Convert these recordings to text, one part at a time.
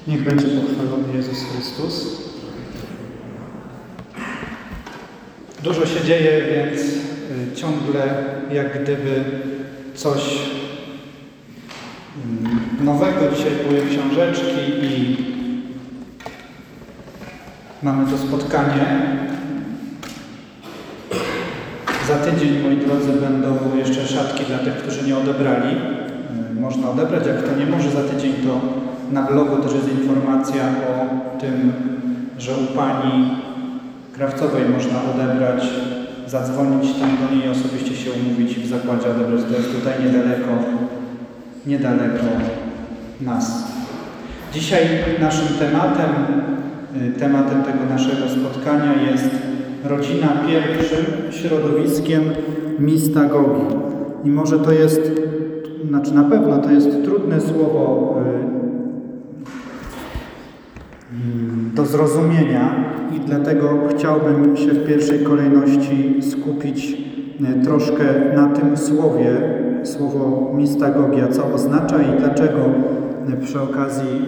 Niech będzie pochwalony Jezus Chrystus. Dużo się dzieje, więc ciągle jak gdyby coś nowego. Dzisiaj były książeczki i mamy to spotkanie. Za tydzień, moi drodzy, będą jeszcze szatki dla tych, którzy nie odebrali. Można odebrać, jak kto nie może za tydzień, to na blogu też jest informacja o tym, że u pani Krawcowej można odebrać, zadzwonić tam do niej, osobiście się umówić w zakładzie odebrać. To jest tutaj niedaleko nas. Dzisiaj naszym tematem tego naszego spotkania jest rodzina pierwszym środowiskiem mistagogi. I może to jest, na pewno to jest trudne słowo do zrozumienia i dlatego chciałbym się w pierwszej kolejności skupić troszkę na tym słowo mistagogia, co oznacza i dlaczego przy okazji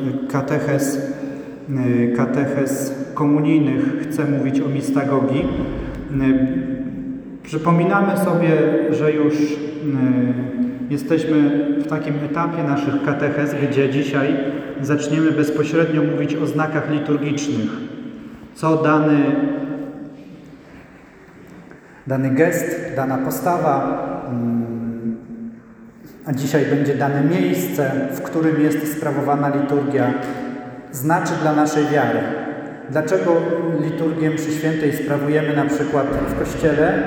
katechez komunijnych chcę mówić o mistagogii. Przypominamy sobie, że już jesteśmy w takim etapie naszych katechez, gdzie dzisiaj zaczniemy bezpośrednio mówić o znakach liturgicznych. Co dany gest, dana postawa, a dzisiaj będzie dane miejsce, w którym jest sprawowana liturgia, znaczy dla naszej wiary. Dlaczego liturgię mszy świętej sprawujemy na przykład w kościele,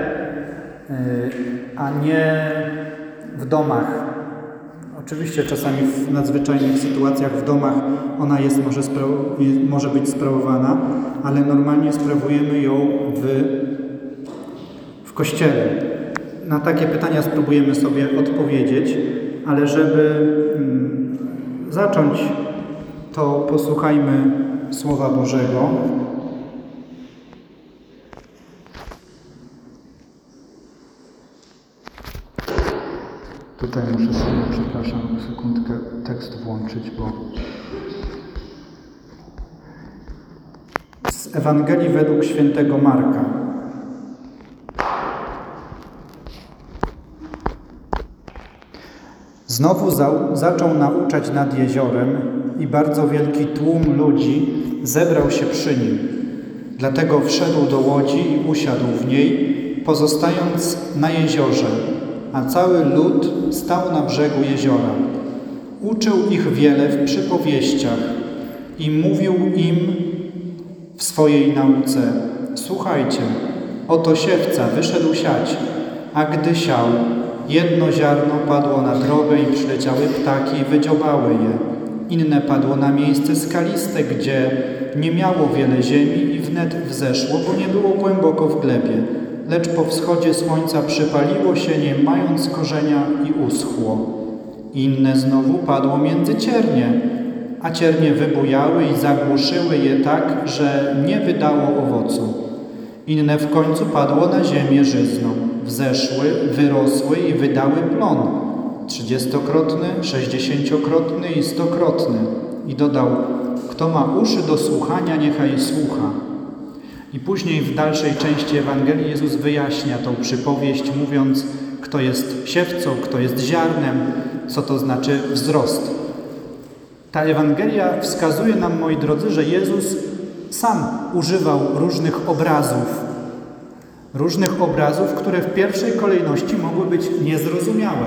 a nie w domach? Oczywiście czasami w nadzwyczajnych sytuacjach w domach ona może być sprawowana, ale normalnie sprawujemy ją w kościele. Na takie pytania spróbujemy sobie odpowiedzieć, ale żeby zacząć, to posłuchajmy Słowa Bożego. Tutaj muszę sobie, przepraszam, sekundkę, tekst włączyć, bo z Ewangelii według świętego Marka. Znowu zaczął nauczać nad jeziorem i bardzo wielki tłum ludzi zebrał się przy nim. Dlatego wszedł do łodzi i usiadł w niej, pozostając na jeziorze, a cały lud stał na brzegu jeziora. Uczył ich wiele w przypowieściach i mówił im w swojej nauce: słuchajcie, oto siewca wyszedł siać, a gdy siał, jedno ziarno padło na drogę i przyleciały ptaki i wydziobały je. Inne padło na miejsce skaliste, gdzie nie miało wiele ziemi i wnet wzeszło, bo nie było głęboko w glebie. Lecz po wschodzie słońca przypaliło się, nie mając korzenia, i uschło. Inne znowu padło między ciernie, a ciernie wybujały i zagłuszyły je tak, że nie wydało owocu. Inne w końcu padło na ziemię żyzną. Wzeszły, wyrosły i wydały plon, 30-krotny, 60-krotny i 100-krotny. I dodał: kto ma uszy do słuchania, niechaj słucha. I później w dalszej części Ewangelii Jezus wyjaśnia tą przypowieść, mówiąc, kto jest siewcą, kto jest ziarnem, co to znaczy wzrost. Ta Ewangelia wskazuje nam, moi drodzy, że Jezus sam używał różnych obrazów, które w pierwszej kolejności mogły być niezrozumiałe.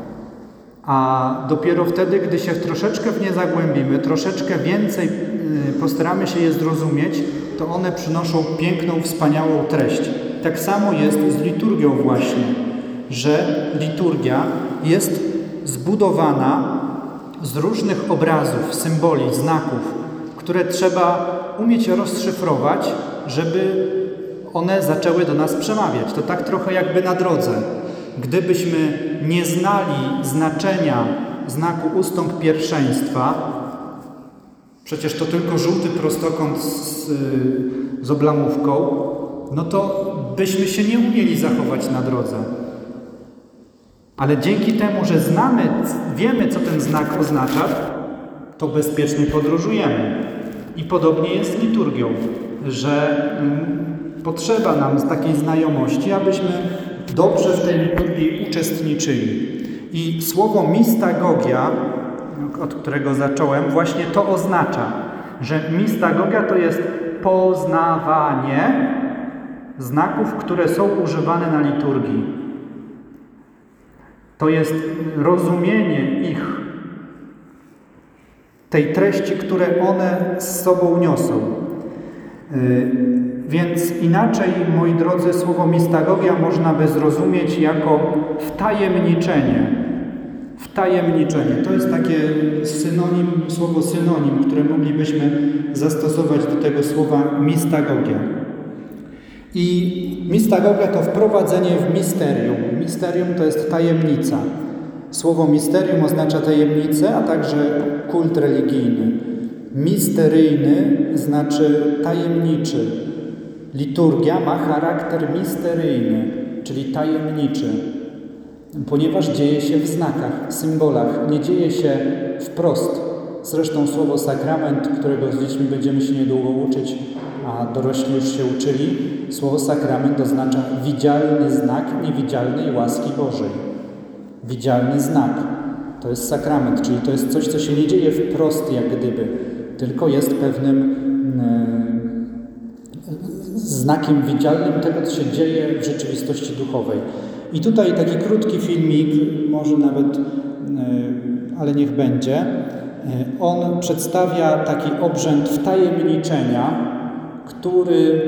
A dopiero wtedy, gdy się troszeczkę w nie zagłębimy, troszeczkę więcej postaramy się je zrozumieć, to one przynoszą piękną, wspaniałą treść. Tak samo jest z liturgią właśnie, że liturgia jest zbudowana z różnych obrazów, symboli, znaków, które trzeba umieć rozszyfrować, żeby one zaczęły do nas przemawiać. To tak trochę jakby na drodze. Gdybyśmy nie znali znaczenia znaku ustąp pierwszeństwa, przecież to tylko żółty prostokąt z oblamówką, no to byśmy się nie umieli zachować na drodze. Ale dzięki temu, że wiemy, co ten znak oznacza, to bezpiecznie podróżujemy. I podobnie jest z liturgią, że potrzeba nam z takiej znajomości, abyśmy dobrze w tej liturgii uczestniczyli. I słowo mistagogia, od którego zacząłem, właśnie to oznacza, że mistagogia to jest poznawanie znaków, które są używane na liturgii. To jest rozumienie ich, tej treści, które one z sobą niosą. Więc inaczej, moi drodzy, słowo mistagogia można by zrozumieć jako wtajemniczenie. Wtajemniczenie. To jest takie słowo synonim, które moglibyśmy zastosować do tego słowa mistagogia. I mistagogia to wprowadzenie w misterium. Misterium to jest tajemnica. Słowo misterium oznacza tajemnicę, a także kult religijny. Misteryjny znaczy tajemniczy. Liturgia ma charakter misteryjny, czyli tajemniczy, ponieważ dzieje się w znakach, symbolach, nie dzieje się wprost. Zresztą słowo sakrament, którego z dziećmi będziemy się niedługo uczyć, a dorośli już się uczyli, słowo sakrament oznacza widzialny znak niewidzialnej łaski Bożej. Widzialny znak to jest sakrament, czyli to jest coś, co się nie dzieje wprost jak gdyby, tylko jest pewnym znakiem widzialnym tego, co się dzieje w rzeczywistości duchowej. I tutaj taki krótki filmik, może nawet, ale niech będzie. On przedstawia taki obrzęd wtajemniczenia, który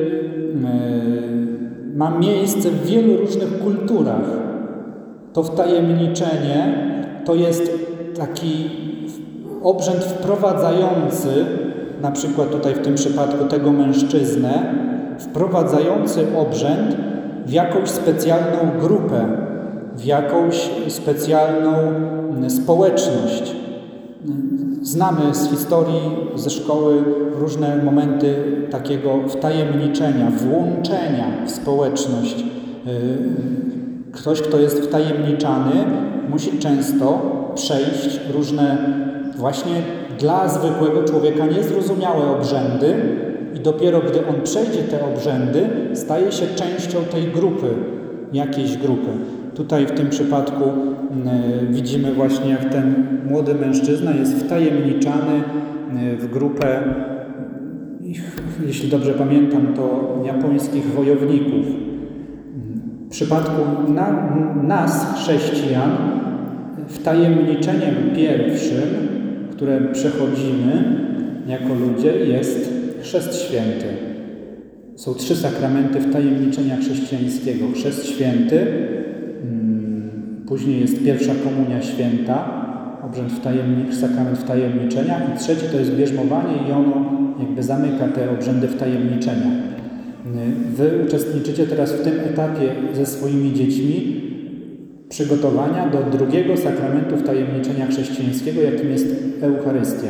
ma miejsce w wielu różnych kulturach. To wtajemniczenie to jest taki obrzęd wprowadzający, na przykład tutaj w tym przypadku tego mężczyznę, wprowadzający obrzęd w jakąś specjalną grupę, w jakąś specjalną społeczność. Znamy z historii, ze szkoły różne momenty takiego wtajemniczenia, włączenia w społeczność. Ktoś, kto jest wtajemniczany, musi często przejść różne właśnie dla zwykłego człowieka niezrozumiałe obrzędy i dopiero gdy on przejdzie te obrzędy, staje się częścią tej grupy, jakiejś grupy. Tutaj w tym przypadku widzimy właśnie, jak ten młody mężczyzna jest wtajemniczany w grupę, jeśli dobrze pamiętam, to japońskich wojowników. W przypadku nas, chrześcijan, wtajemniczeniem pierwszym, które przechodzimy jako ludzie, jest Chrzest Święty. Są 3 sakramenty wtajemniczenia chrześcijańskiego. Chrzest Święty, później jest pierwsza komunia święta, obrzęd sakrament wtajemniczenia i trzeci to jest bierzmowanie i ono jakby zamyka te obrzędy wtajemniczenia. Wy uczestniczycie teraz w tym etapie ze swoimi dziećmi przygotowania do drugiego sakramentu wtajemniczenia chrześcijańskiego, jakim jest Eucharystia.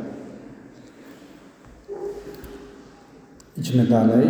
Idźmy dalej.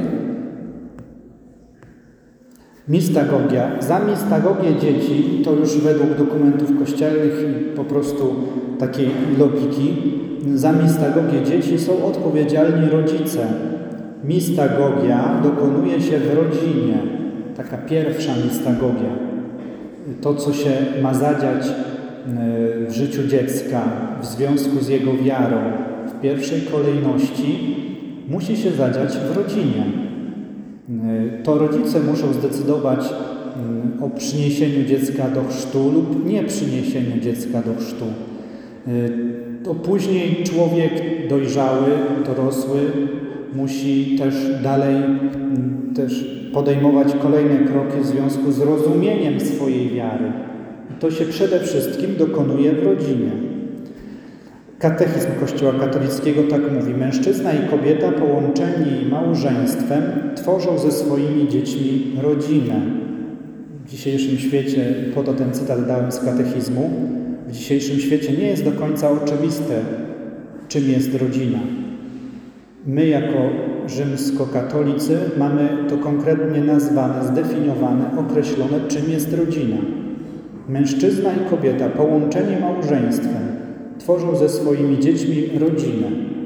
Mistagogia. Za mistagogię dzieci, to już według dokumentów kościelnych i po prostu takiej logiki, za mistagogię dzieci są odpowiedzialni rodzice. Mistagogia dokonuje się w rodzinie. Taka pierwsza mistagogia. To, co się ma zadziać w życiu dziecka w związku z jego wiarą w pierwszej kolejności, musi się zadziać w rodzinie. To rodzice muszą zdecydować o przyniesieniu dziecka do chrztu lub nie przyniesieniu dziecka do chrztu. To później człowiek dojrzały, dorosły musi też dalej podejmować kolejne kroki w związku z rozumieniem swojej wiary. I to się przede wszystkim dokonuje w rodzinie. Katechizm Kościoła katolickiego tak mówi: mężczyzna i kobieta połączeni małżeństwem tworzą ze swoimi dziećmi rodzinę. W dzisiejszym świecie, po to ten cytat dałem z katechizmu, w dzisiejszym świecie nie jest do końca oczywiste, czym jest rodzina. My jako rzymskokatolicy mamy to konkretnie nazwane, zdefiniowane, określone, czym jest rodzina. Mężczyzna i kobieta połączeni małżeństwem. tworzą ze swoimi dziećmi rodzinę.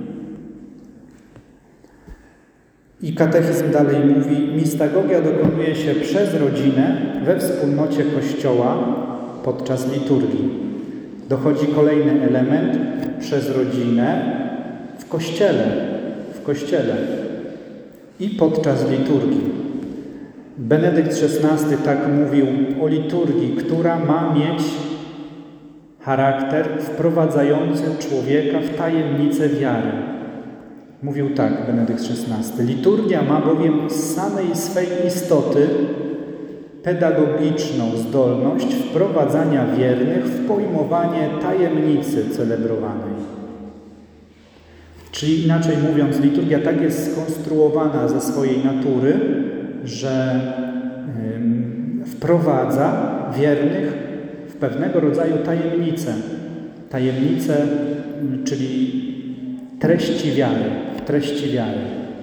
I katechizm dalej mówi, mistagogia dokonuje się przez rodzinę we wspólnocie Kościoła podczas liturgii. Dochodzi kolejny element, przez rodzinę w Kościele i podczas liturgii. Benedykt XVI tak mówił o liturgii, która ma mieć charakter wprowadzający człowieka w tajemnicę wiary. Mówił tak Benedykt XVI. Liturgia ma bowiem z samej swej istoty pedagogiczną zdolność wprowadzania wiernych w pojmowanie tajemnicy celebrowanej. Czyli inaczej mówiąc, liturgia tak jest skonstruowana ze swojej natury, że wprowadza wiernych w pewnego rodzaju tajemnicę. Tajemnicę, czyli treści wiary.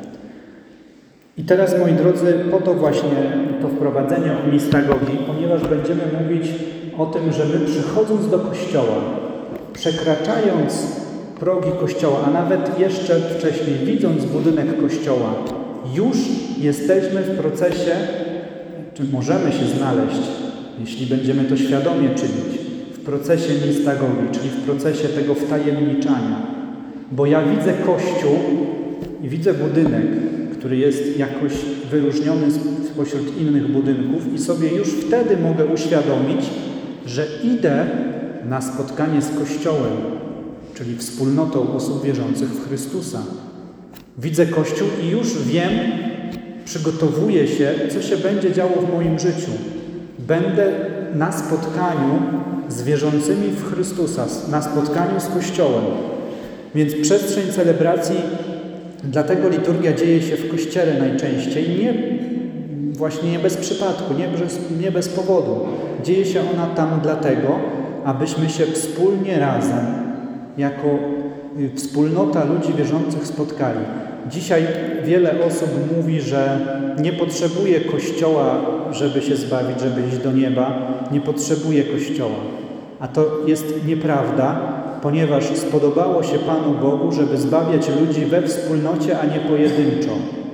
I teraz, moi drodzy, po to właśnie to wprowadzenie o mistagogii, ponieważ będziemy mówić o tym, że my przychodząc do Kościoła, przekraczając progi Kościoła, a nawet jeszcze wcześniej widząc budynek Kościoła, już jesteśmy w procesie, czy możemy się znaleźć, jeśli będziemy to świadomie czynić, w procesie mistagogii, czyli w procesie tego wtajemniczania. Bo ja widzę Kościół i widzę budynek, który jest jakoś wyróżniony spośród innych budynków i sobie już wtedy mogę uświadomić, że idę na spotkanie z Kościołem, czyli wspólnotą osób wierzących w Chrystusa. Widzę Kościół i już wiem, przygotowuję się, co się będzie działo w moim życiu. Będę na spotkaniu z wierzącymi w Chrystusa, na spotkaniu z Kościołem. Więc przestrzeń celebracji, dlatego liturgia dzieje się w Kościele najczęściej, nie bez przypadku, nie bez powodu. Dzieje się ona tam dlatego, abyśmy się wspólnie razem, jako wspólnota ludzi wierzących spotkali. Dzisiaj wiele osób mówi, że nie potrzebuje Kościoła, żeby się zbawić, żeby iść do nieba. Nie potrzebuje Kościoła. A to jest nieprawda, ponieważ spodobało się Panu Bogu, żeby zbawiać ludzi we wspólnocie, a nie pojedynczo.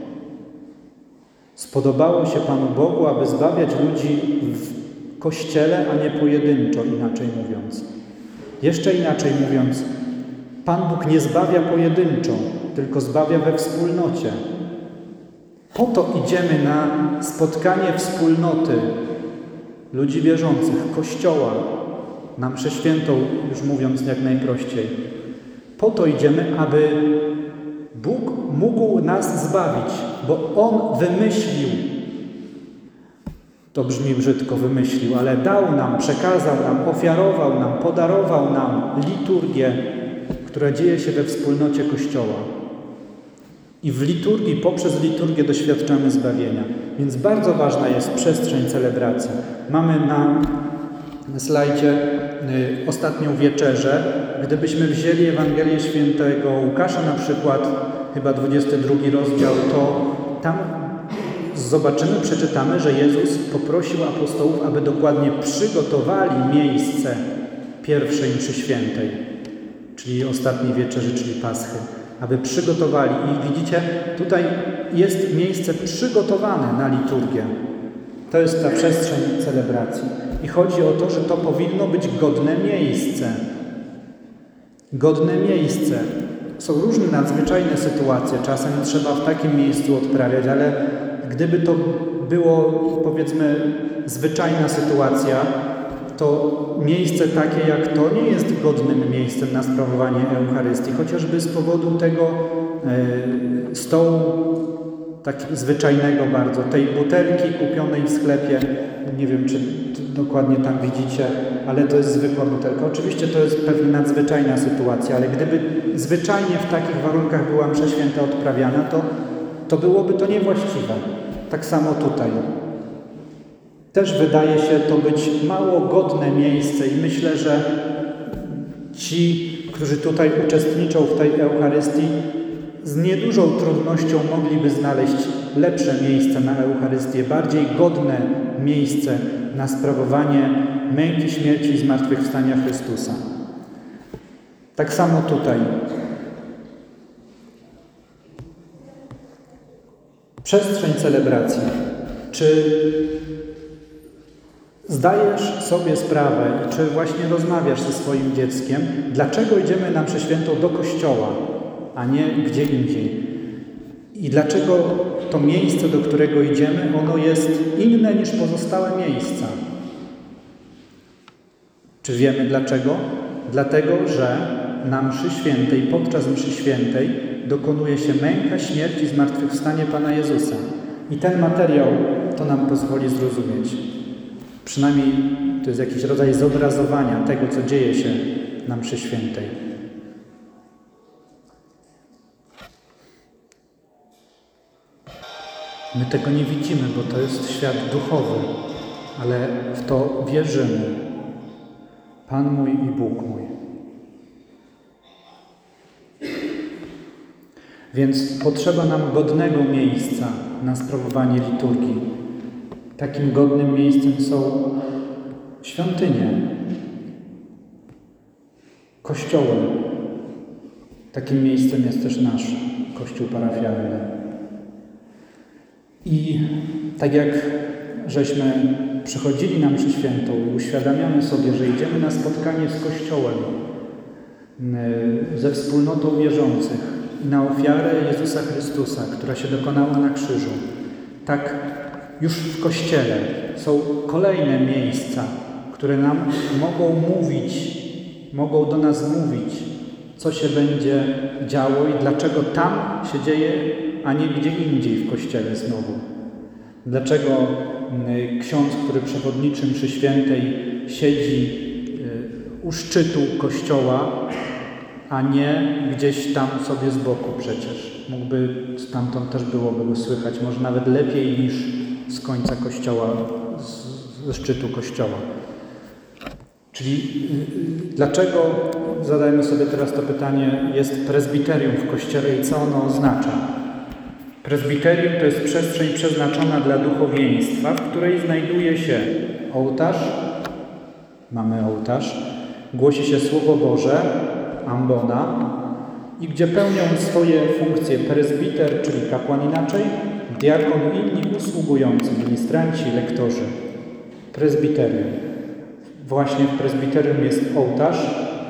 Spodobało się Panu Bogu, aby zbawiać ludzi w Kościele, a nie pojedynczo, inaczej mówiąc. Jeszcze inaczej mówiąc, Pan Bóg nie zbawia pojedynczo, tylko zbawia we wspólnocie. Po to idziemy na spotkanie wspólnoty ludzi wierzących, Kościoła, na mszę świętą, już mówiąc jak najprościej. Po to idziemy, aby Bóg mógł nas zbawić, bo On wymyślił, to brzmi brzydko, wymyślił, ale dał nam, przekazał nam, ofiarował nam, podarował nam liturgię, która dzieje się we wspólnocie Kościoła. I w liturgii, poprzez liturgię doświadczamy zbawienia. Więc bardzo ważna jest przestrzeń celebracji. Mamy na slajdzie ostatnią wieczerzę. Gdybyśmy wzięli Ewangelię Świętego Łukasza na przykład, chyba 22 rozdział, to tam przeczytamy, że Jezus poprosił apostołów, aby dokładnie przygotowali miejsce pierwszej mszy świętej, czyli ostatniej wieczerzy, czyli Paschy. Aby przygotowali. I widzicie, tutaj jest miejsce przygotowane na liturgię. To jest ta przestrzeń celebracji. I chodzi o to, że to powinno być godne miejsce. Godne miejsce. Są różne nadzwyczajne sytuacje. Czasem trzeba w takim miejscu odprawiać, ale gdyby to było, powiedzmy, zwyczajna sytuacja, to miejsce takie jak to nie jest godnym miejscem na sprawowanie Eucharystii, chociażby z powodu tego stołu tak zwyczajnego bardzo, tej butelki kupionej w sklepie, nie wiem, czy dokładnie tam widzicie, ale to jest zwykła butelka. Oczywiście to jest pewnie nadzwyczajna sytuacja, ale gdyby zwyczajnie w takich warunkach była msza święta odprawiana, to byłoby to niewłaściwe. Tak samo tutaj. Też wydaje się to być mało godne miejsce i myślę, że ci, którzy tutaj uczestniczą w tej Eucharystii, z niedużą trudnością mogliby znaleźć lepsze miejsce na Eucharystię, bardziej godne miejsce na sprawowanie męki, śmierci i zmartwychwstania Chrystusa. Tak samo tutaj. Przestrzeń celebracji. Czy zdajesz sobie sprawę i czy właśnie rozmawiasz ze swoim dzieckiem, dlaczego idziemy na mszę świętą do kościoła, a nie gdzie indziej? I dlaczego to miejsce, do którego idziemy, ono jest inne niż pozostałe miejsca? Czy wiemy dlaczego? Dlatego, że na mszy świętej, podczas mszy świętej dokonuje się męka, śmierć i zmartwychwstanie Pana Jezusa. I ten materiał to nam pozwoli zrozumieć. Przynajmniej to jest jakiś rodzaj zobrazowania tego, co dzieje się na mszy świętej. My tego nie widzimy, bo to jest świat duchowy, ale w to wierzymy. Pan mój i Bóg mój. Więc potrzeba nam godnego miejsca na sprawowanie liturgii. Takim godnym miejscem są świątynie, kościoły. Takim miejscem jest też nasz kościół parafialny. I tak jak żeśmy przychodzili na mszę świętą i uświadamiamy sobie, że idziemy na spotkanie z Kościołem, ze wspólnotą wierzących i na ofiarę Jezusa Chrystusa, która się dokonała na krzyżu, tak już w Kościele są kolejne miejsca, które nam mogą do nas mówić, co się będzie działo i dlaczego tam się dzieje, a nie gdzie indziej w Kościele znowu. Dlaczego ksiądz, który przewodniczy mszy świętej, siedzi u szczytu Kościoła, a nie gdzieś tam sobie z boku przecież. Mógłby, stamtąd też byłoby go słychać, może nawet lepiej niż z końca Kościoła, ze szczytu Kościoła. Czyli dlaczego, zadajmy sobie teraz to pytanie, jest prezbiterium w Kościele i co ono oznacza? Prezbiterium to jest przestrzeń przeznaczona dla duchowieństwa, w której znajduje się ołtarz, mamy ołtarz, głosi się Słowo Boże, ambona, i gdzie pełnią swoje funkcje prezbiter, czyli kapłan inaczej, diakon i inni usługujący, ministranci, lektorzy. Prezbiterium. Właśnie w prezbiterium jest ołtarz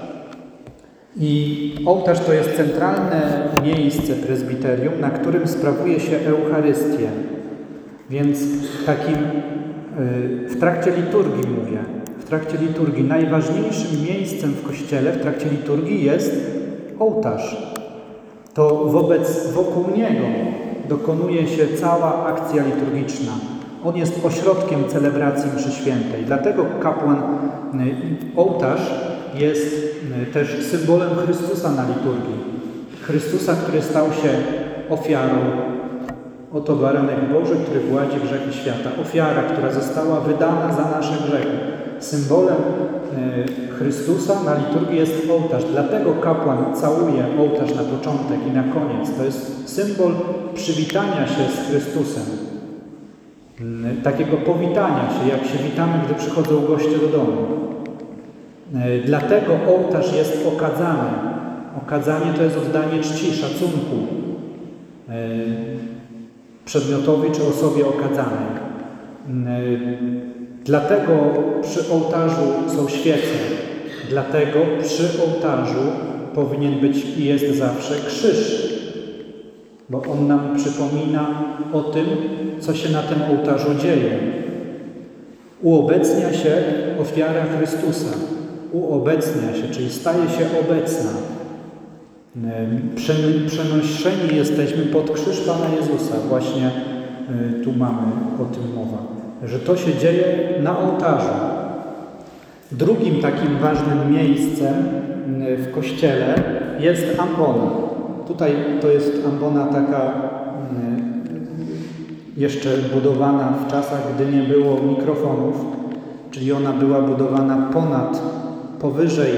i ołtarz to jest centralne miejsce prezbiterium, na którym sprawuje się Eucharystię. Więc takim w trakcie liturgii mówię, w trakcie liturgii najważniejszym miejscem w Kościele, w trakcie liturgii jest ołtarz. To wokół niego dokonuje się cała akcja liturgiczna. On jest ośrodkiem celebracji mszy świętej. Dlatego ołtarz jest też symbolem Chrystusa na liturgii. Chrystusa, który stał się ofiarą. Oto baranek Boży, który gładzi grzechy świata. Ofiara, która została wydana za nasze grzechy. Symbolem Chrystusa na liturgii jest ołtarz. Dlatego kapłan całuje ołtarz na początek i na koniec. To jest symbol przywitania się z Chrystusem. Takiego powitania się, jak się witamy, gdy przychodzą goście do domu. Dlatego ołtarz jest okadzany. Okadzanie to jest oddanie czci, szacunku przedmiotowi czy osobie okadzanej. Dlatego przy ołtarzu są świece. Dlatego przy ołtarzu powinien być i jest zawsze krzyż. Bo on nam przypomina o tym, co się na tym ołtarzu dzieje. Uobecnia się ofiara Chrystusa. Uobecnia się, czyli staje się obecna. Przenoszeni jesteśmy pod krzyż Pana Jezusa. Właśnie tu mamy o tym mowa. Że to się dzieje na ołtarzu. Drugim takim ważnym miejscem w Kościele jest ambona. Tutaj to jest ambona taka jeszcze budowana w czasach, gdy nie było mikrofonów, czyli ona była budowana powyżej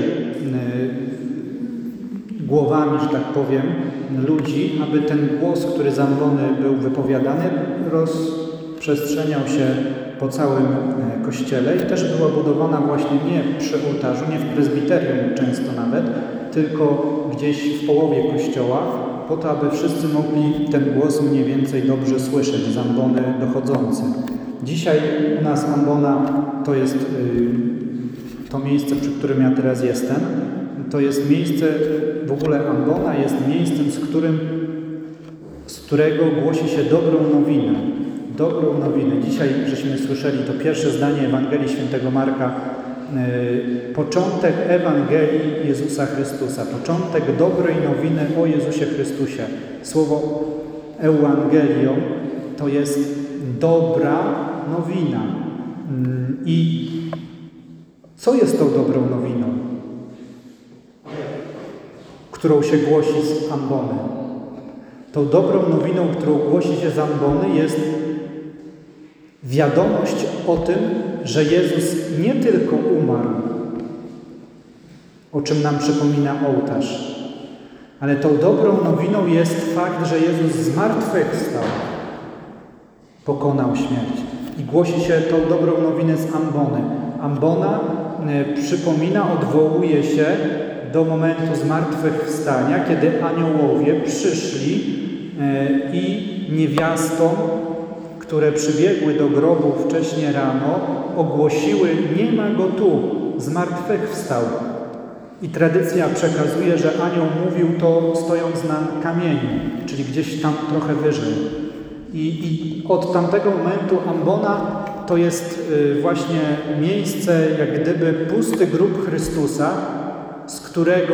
głowami, że tak powiem, ludzi, aby ten głos, który z ambony był wypowiadany, rozprzestrzeniał się po całym Kościele i też była budowana właśnie nie przy ołtarzu, nie w prezbiterium często nawet, tylko gdzieś w połowie kościoła, po to, aby wszyscy mogli ten głos mniej więcej dobrze słyszeć z ambony dochodzący. Dzisiaj u nas ambona to jest to miejsce, przy którym ja teraz jestem. To jest miejsce, w ogóle ambona jest miejscem, z którego głosi się dobrą nowinę. Dobrą nowinę. Dzisiaj żeśmy słyszeli to pierwsze zdanie Ewangelii Świętego Marka. Początek Ewangelii Jezusa Chrystusa. Początek dobrej nowiny o Jezusie Chrystusie. Słowo Euangelion to jest dobra nowina. I co jest tą dobrą nowiną, którą się głosi z ambony? Tą dobrą nowiną, którą głosi się z ambony, jest wiadomość o tym, że Jezus nie tylko umarł, o czym nam przypomina ołtarz, ale tą dobrą nowiną jest fakt, że Jezus zmartwychwstał, pokonał śmierć. I głosi się tą dobrą nowinę z ambony. Ambona przypomina, odwołuje się do momentu zmartwychwstania, kiedy aniołowie przyszli i niewiastom, które przybiegły do grobu wcześnie rano, ogłosiły: nie ma go tu, zmartwychwstał. I tradycja przekazuje, że anioł mówił to stojąc na kamieniu, czyli gdzieś tam trochę wyżej. I od tamtego momentu ambona to jest właśnie miejsce, jak gdyby pusty grób Chrystusa, z którego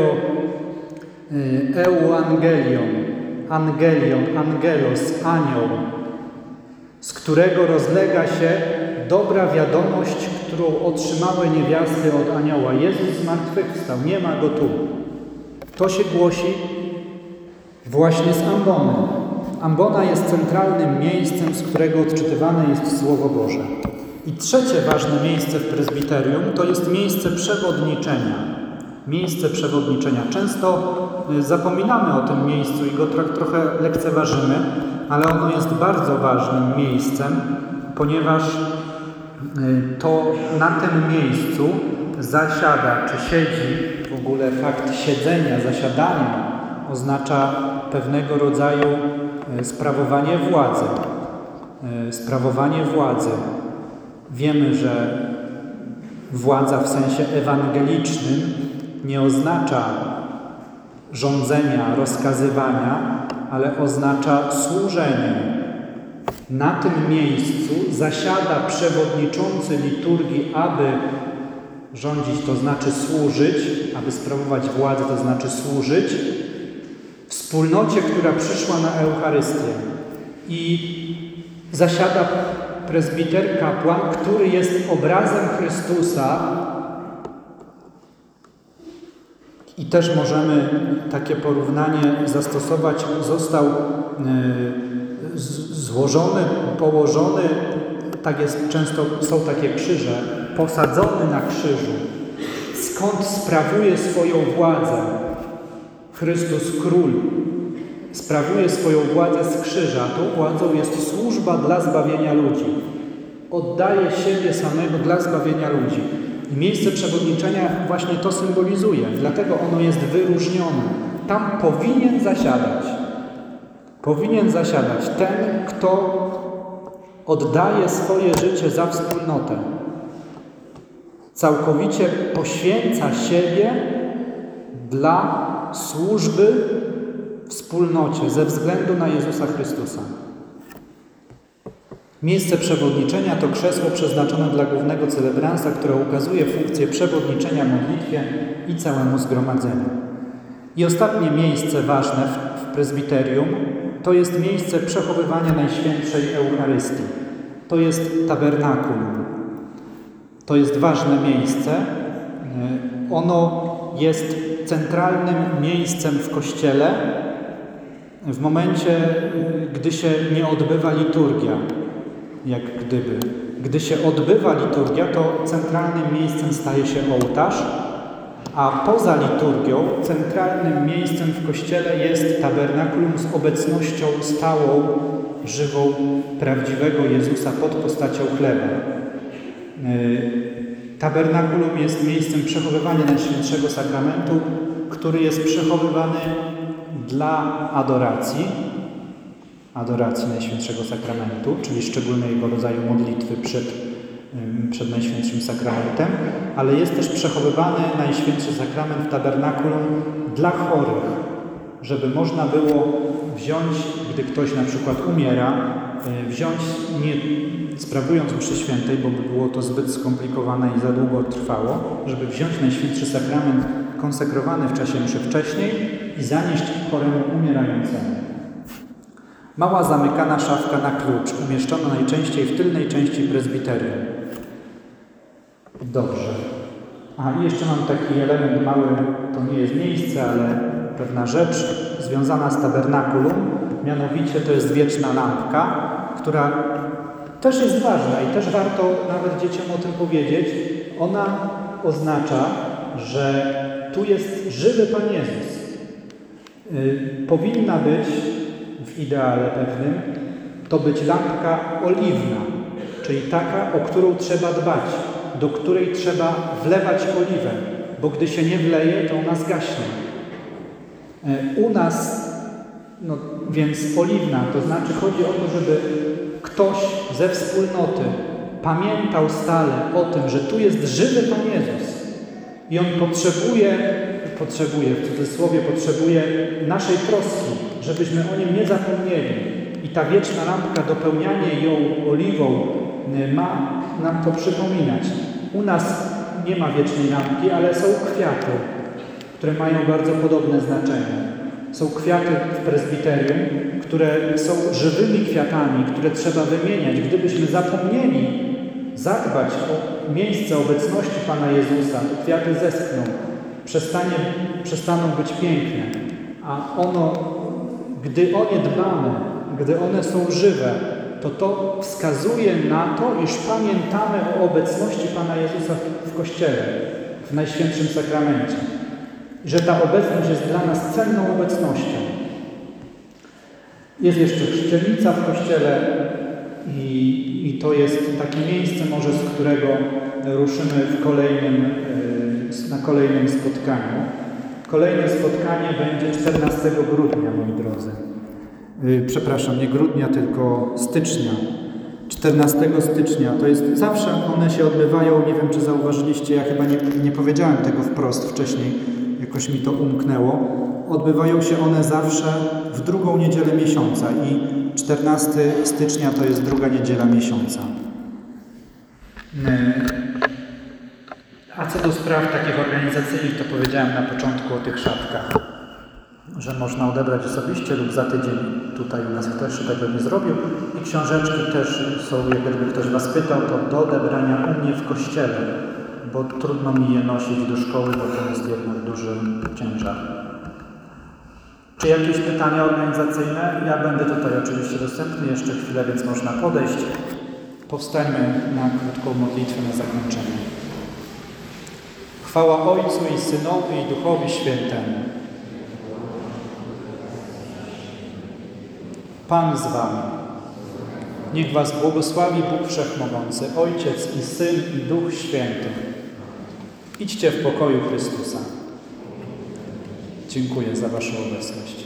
euangelion, angelos, anioł, z którego rozlega się dobra wiadomość, którą otrzymały niewiasty od anioła. Jezus zmartwychwstał, nie ma go tu. To się głosi właśnie z ambony. Ambona jest centralnym miejscem, z którego odczytywane jest Słowo Boże. I trzecie ważne miejsce w prezbiterium to jest miejsce przewodniczenia. Miejsce przewodniczenia. Często zapominamy o tym miejscu i go trochę lekceważymy, ale ono jest bardzo ważnym miejscem, ponieważ to na tym miejscu zasiada, czy siedzi, w ogóle fakt siedzenia, zasiadania oznacza pewnego rodzaju sprawowanie władzy. Sprawowanie władzy. Wiemy, że władza w sensie ewangelicznym nie oznacza rządzenia, rozkazywania, ale oznacza służenie. Na tym miejscu zasiada przewodniczący liturgii, aby rządzić, to znaczy służyć, aby sprawować władzę, to znaczy służyć wspólnocie, która przyszła na Eucharystię. I zasiada prezbiter, kapłan, który jest obrazem Chrystusa. I też możemy takie porównanie zastosować. Został złożony, położony, tak jest, często są takie krzyże, posadzony na krzyżu, skąd sprawuje swoją władzę. Chrystus Król sprawuje swoją władzę z krzyża. Tą władzą jest służba dla zbawienia ludzi. Oddaje siebie samego dla zbawienia ludzi. I miejsce przewodniczenia właśnie to symbolizuje. Dlatego ono jest wyróżnione. Tam powinien zasiadać. Powinien zasiadać ten, kto oddaje swoje życie za wspólnotę. Całkowicie poświęca siebie dla służby wspólnocie ze względu na Jezusa Chrystusa. Miejsce przewodniczenia to krzesło przeznaczone dla głównego celebransa, które ukazuje funkcję przewodniczenia modlitwie i całemu zgromadzeniu. I ostatnie miejsce ważne w prezbiterium to jest miejsce przechowywania Najświętszej Eucharystii. To jest tabernakulum. To jest ważne miejsce. Ono jest centralnym miejscem w Kościele w momencie, gdy się nie odbywa liturgia. Jak gdyby. Gdy się odbywa liturgia, to centralnym miejscem staje się ołtarz, a poza liturgią centralnym miejscem w Kościele jest tabernakulum z obecnością stałą, żywą, prawdziwego Jezusa pod postacią chleba. Tabernakulum jest miejscem przechowywania Najświętszego Sakramentu, który jest przechowywany dla adoracji Najświętszego Sakramentu, czyli szczególnego rodzaju modlitwy przed Najświętszym Sakramentem, ale jest też przechowywany Najświętszy Sakrament w tabernakulum dla chorych, żeby można było wziąć, gdy ktoś na przykład umiera, wziąć, nie sprawując mszy świętej, bo by było to zbyt skomplikowane i za długo trwało, żeby wziąć Najświętszy Sakrament konsekrowany w czasie mszy wcześniej i zanieść choremu umierającemu. Mała zamykana szafka na klucz, umieszczona najczęściej w tylnej części prezbiterium. Dobrze. I jeszcze mam taki element mały, to nie jest miejsce, ale pewna rzecz związana z tabernakulum, mianowicie to jest wieczna lampka, która też jest ważna i też warto nawet dzieciom o tym powiedzieć. Ona oznacza, że tu jest żywy Pan Jezus. Powinna być w ideale pewnym to być lampka oliwna, czyli taka, o którą trzeba dbać, do której trzeba wlewać oliwę, bo gdy się nie wleje, to ona zgaśnie. U nas, więc oliwna, to znaczy chodzi o to, żeby ktoś ze wspólnoty pamiętał stale o tym, że tu jest żywy Pan Jezus i On potrzebuje, w cudzysłowie, potrzebuje naszej troski, żebyśmy o Nim nie zapomnieli. I ta wieczna lampka, dopełnianie ją oliwą ma nam to przypominać. U nas nie ma wiecznej lampki, ale są kwiaty, które mają bardzo podobne znaczenie. Są kwiaty w prezbiterium, które są żywymi kwiatami, które trzeba wymieniać. Gdybyśmy zapomnieli zadbać o miejsce obecności Pana Jezusa, to kwiaty zeschną, przestaną być piękne. A gdy o nie dbamy, gdy one są żywe, to wskazuje na to, iż pamiętamy o obecności Pana Jezusa w Kościele, w Najświętszym Sakramencie. Że ta obecność jest dla nas cenną obecnością. Jest jeszcze chrzcielnica w Kościele i to jest takie miejsce może, z którego ruszymy na kolejnym spotkaniu. Kolejne spotkanie będzie 14 grudnia, moi drodzy. Przepraszam, nie grudnia, tylko stycznia. 14 stycznia, to jest zawsze one się odbywają, nie wiem czy zauważyliście, ja chyba nie powiedziałem tego wprost wcześniej, jakoś mi to umknęło. Odbywają się one zawsze w drugą niedzielę miesiąca i 14 stycznia to jest druga niedziela miesiąca. A co do spraw takich organizacyjnych, to powiedziałem na początku o tych szafkach, że można odebrać osobiście lub za tydzień. Tutaj u nas ktoś tego nie zrobił. I książeczki też są, jakby ktoś Was pytał, to do odebrania u mnie w kościele, bo trudno mi je nosić do szkoły, bo to jest jednak duży ciężar. Czy jakieś pytania organizacyjne? Ja będę tutaj oczywiście dostępny jeszcze chwilę, więc można podejść. Powstańmy na krótką modlitwę na zakończenie. Chwała Ojcu i Synowi i Duchowi Świętemu. Pan z Wami. Niech Was błogosławi Bóg Wszechmogący, Ojciec i Syn i Duch Święty. Idźcie w pokoju Chrystusa. Dziękuję za Waszą obecność.